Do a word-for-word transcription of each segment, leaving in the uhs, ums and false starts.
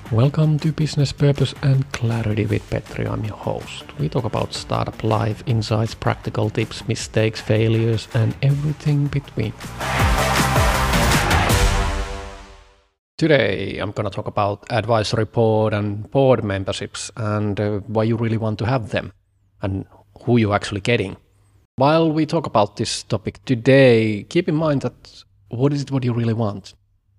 Welcome to Business Purpose and Clarity with Petri. I'm your host. We talk about startup life, insights, practical tips, mistakes, failures, and everything between. Today, I'm going to talk about advisory board and board memberships and uh, why you really want to have them and who you're actually getting. While we talk about this topic today, keep in mind that what is it what you really want?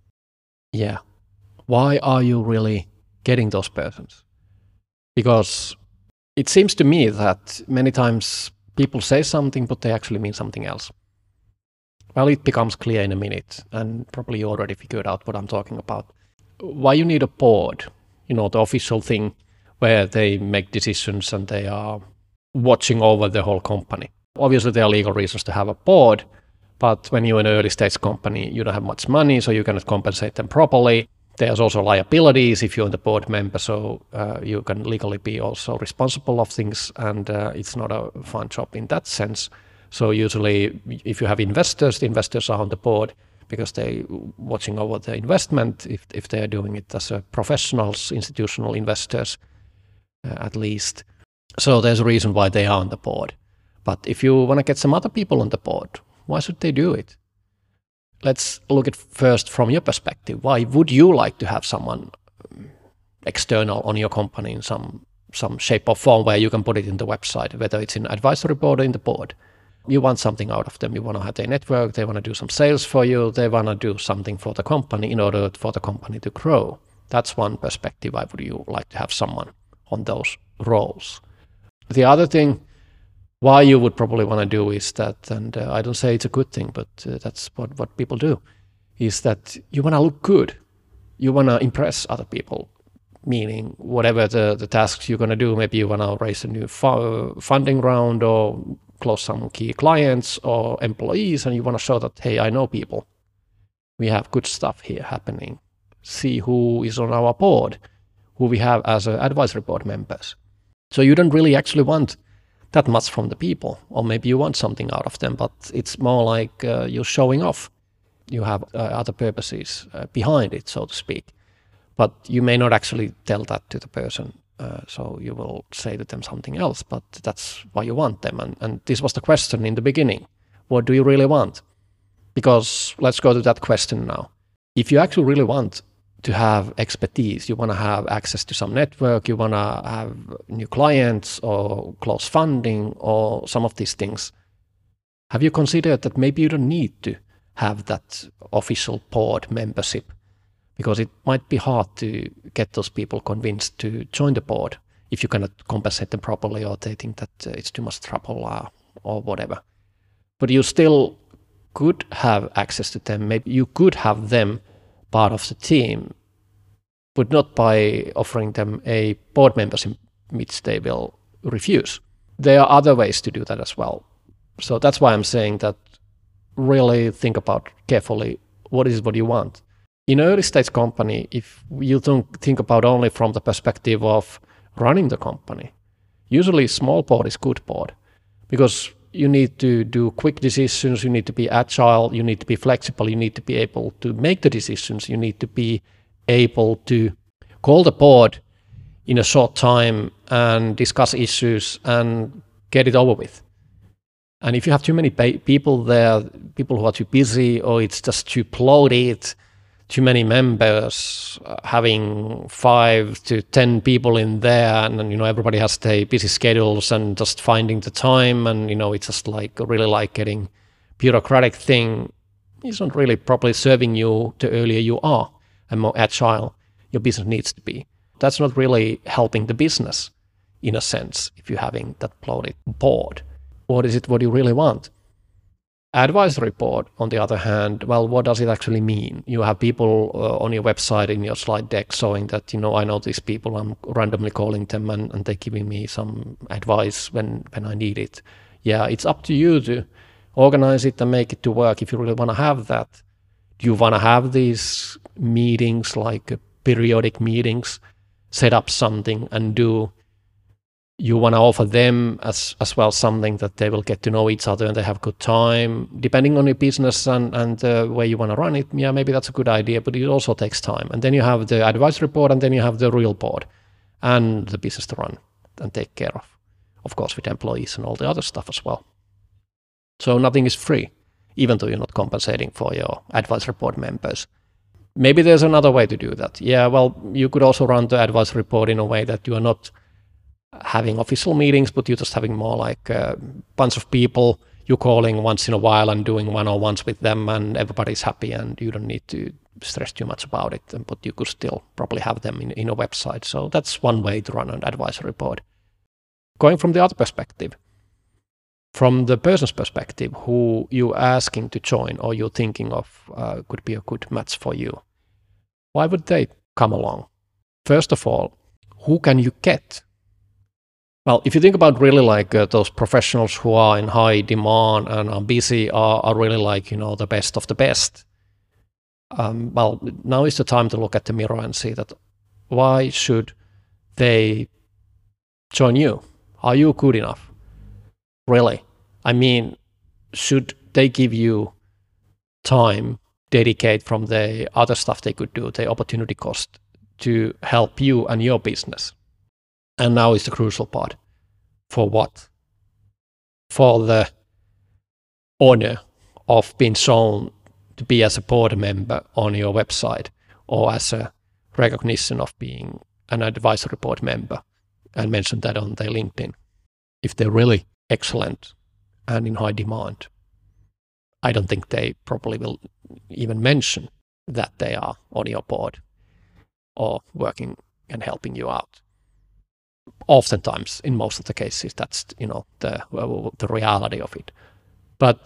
Yeah. Why are you really getting those persons? Because it seems to me that many times people say something, but they actually mean something else. Well, it becomes clear in a minute, and probably you already figured out what I'm talking about. Why you need a board, you know, the official thing where they make decisions and they are watching over the whole company. Obviously, there are legal reasons to have a board, but when you're an early stage company, you don't have much money, so you cannot compensate them properly. There's also liabilities if you're the board member, so uh, you can legally be also responsible of things, and uh, it's not a fun job in that sense. So usually, if you have investors, the investors are on the board because they're watching over the investment, if, if they're doing it as a professionals, institutional investors, uh, at least. So there's a reason why they are on the board. But if you want to get some other people on the board, why should they do it? Let's look at first from your perspective. Why would you like to have someone external on your company in some some shape or form where you can put it in the website, whether it's in advisory board or in the board? You want something out of them. You want to have their network. They want to do some sales for you. They want to do something for the company in order for the company to grow. That's one perspective. Why would you like to have someone on those roles? The other thing why you would probably want to do is that, and uh, I don't say it's a good thing, but uh, that's what, what people do, is that you want to look good. You want to impress other people, meaning whatever the, the tasks you're going to do, maybe you want to raise a new fu- funding round or close some key clients or employees, and you want to show that, hey, I know people. We have good stuff here happening. See who is on our board, who we have as uh, advisory board members. So you don't really actually want that much from the people, or maybe you want something out of them, but it's more like uh, you're showing off. You have uh, other purposes uh, behind it, so to speak, but you may not actually tell that to the person, uh, so you will say to them something else, but that's why you want them. And, and this was the question in the beginning. What do you really want? Because let's go to that question now. If you actually really want to have expertise, you want to have access to some network, you want to have new clients or close funding or some of these things, have you considered that maybe you don't need to have that official board membership? Because it might be hard to get those people convinced to join the board if you cannot compensate them properly, or they think that it's too much trouble or, or whatever. But you still could have access to them. Maybe you could have them part of the team, but not by offering them a board membership, which they will refuse. There are other ways to do that as well. So that's why I'm saying that really think about carefully what is what you want. In an early stage company, if you don't think about only from the perspective of running the company, usually small board is good board, because you need to do quick decisions, you need to be agile, you need to be flexible, you need to be able to make the decisions, you need to be able to call the board in a short time and discuss issues and get it over with. And if you have too many pa- people there, people who are too busy, or it's just too bloated, too many members, uh, having five to ten people in there, and, and you know everybody has their busy schedules, and just finding the time, and you know it's just like really like getting bureaucratic thing. It's not really properly serving you the earlier you are and more agile your business needs to be. That's not really helping the business in a sense if you're having that bloated board. What is it what you really want? Advisory board, on the other hand, well, what does it actually mean? You have people uh, on your website in your slide deck showing that, you know, I know these people, I'm randomly calling them and, and they're giving me some advice when, when I need it. Yeah, it's up to you to organize it and make it to work if you really want to have that. Do you want to have these meetings, like uh, periodic meetings, set up something and do You want to offer them as, as well something that they will get to know each other and they have good time. Depending on your business and, and uh, where you want to run it, yeah, maybe that's a good idea, but it also takes time. And then you have the advisory board, and then you have the real board and the business to run and take care of. Of course, with employees and all the other stuff as well. So nothing is free, even though you're not compensating for your advisory board members. Maybe there's another way to do that. Yeah, well, you could also run the advisory board in a way that you are not having official meetings, but you're just having more like a bunch of people you're calling once in a while and doing one-on-ones with them, and everybody's happy and you don't need to stress too much about it, but you could still probably have them in, in a website. So that's one way to run an advisory board. Going from the other perspective, from the person's perspective, who you're asking to join or you're thinking of uh, could be a good match for you, why would they come along? First of all, who can you get? Well, if you think about really like uh, those professionals who are in high demand and are busy, are, are really like, you know, the best of the best. Um, well, now is the time to look at the mirror and see that why should they join you? Are you good enough? Really? I mean, should they give you time, dedicate from the other stuff they could do, the opportunity cost, to help you and your business? And now is the crucial part. For what? For the honor of being shown to be as a board member on your website, or as a recognition of being an advisory board member, and mention that on their LinkedIn. If they're really excellent and in high demand, I don't think they probably will even mention that they are on your board or working and helping you out. Oftentimes, in most of the cases, that's, you know, the the reality of it. But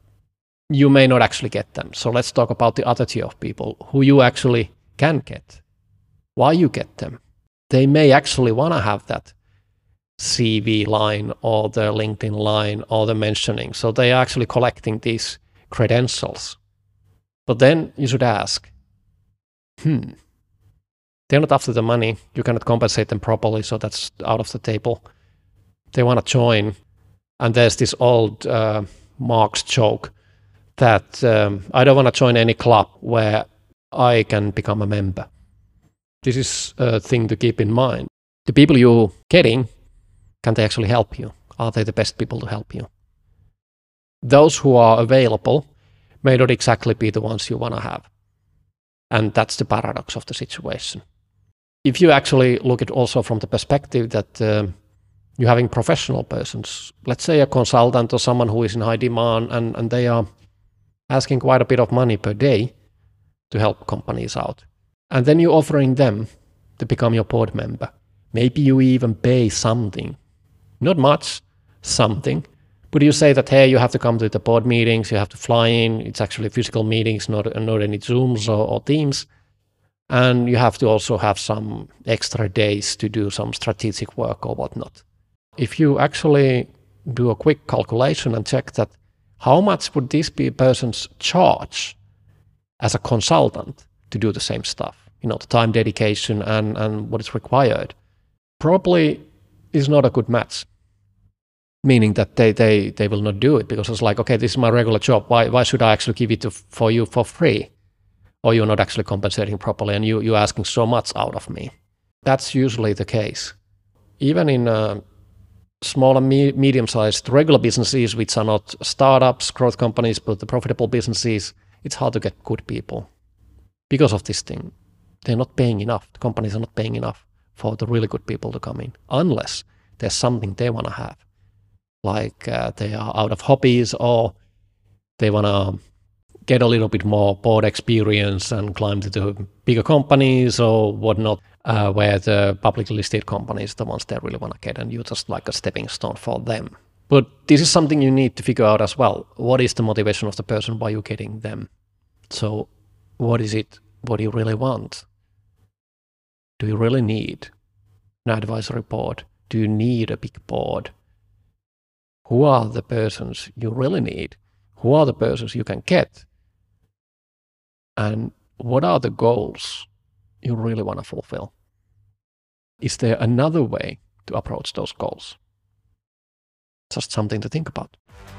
you may not actually get them. So let's talk about the other tier of people who you actually can get. Why you get them? They may actually want to have that C V line or the LinkedIn line or the mentioning. So they are actually collecting these credentials. But then you should ask, hmm, they're not after the money. You cannot compensate them properly, so that's out of the table. They want to join. And there's this old uh, Marx joke that um, I don't want to join any club where I can become a member. This is a thing to keep in mind. The people you're getting, can they actually help you? Are they the best people to help you? Those who are available may not exactly be the ones you want to have. And that's the paradox of the situation. If you actually look at also from the perspective that uh, you're having professional persons, let's say a consultant or someone who is in high demand, and, and they are asking quite a bit of money per day to help companies out. And then you're offering them to become your board member. Maybe you even pay something, not much, something, but you say that, hey, you have to come to the board meetings, you have to fly in, it's actually physical meetings, not, not any Zooms or, or Teams. And you have to also have some extra days to do some strategic work or whatnot. If you actually do a quick calculation and check that, how much would these persons charge as a consultant to do the same stuff? You know, the time dedication and, and what is required probably is not a good match. Meaning that they, they, they will not do it because it's like, okay, this is my regular job. Why, why should I actually give it to, for you for free? Or you're not actually compensating properly and you, you're asking so much out of me. That's usually the case. Even in uh, small and me medium-sized regular businesses, which are not startups, growth companies, but the profitable businesses, it's hard to get good people. Because of this thing, they're not paying enough. The companies are not paying enough for the really good people to come in, unless there's something they want to have. Like uh, they are out of hobbies, or they want to get a little bit more board experience and climb to the bigger companies or whatnot, uh, where the publicly listed companies are the ones they really want to get, and you're just like a stepping stone for them. But this is something you need to figure out as well. What is the motivation of the person? Why you're getting them? So what is it, what do you really want? Do you really need an advisory board? Do you need a big board? Who are the persons you really need? Who are the persons you can get? And what are the goals you really want to fulfill? Is there another way to approach those goals. Just something to think about.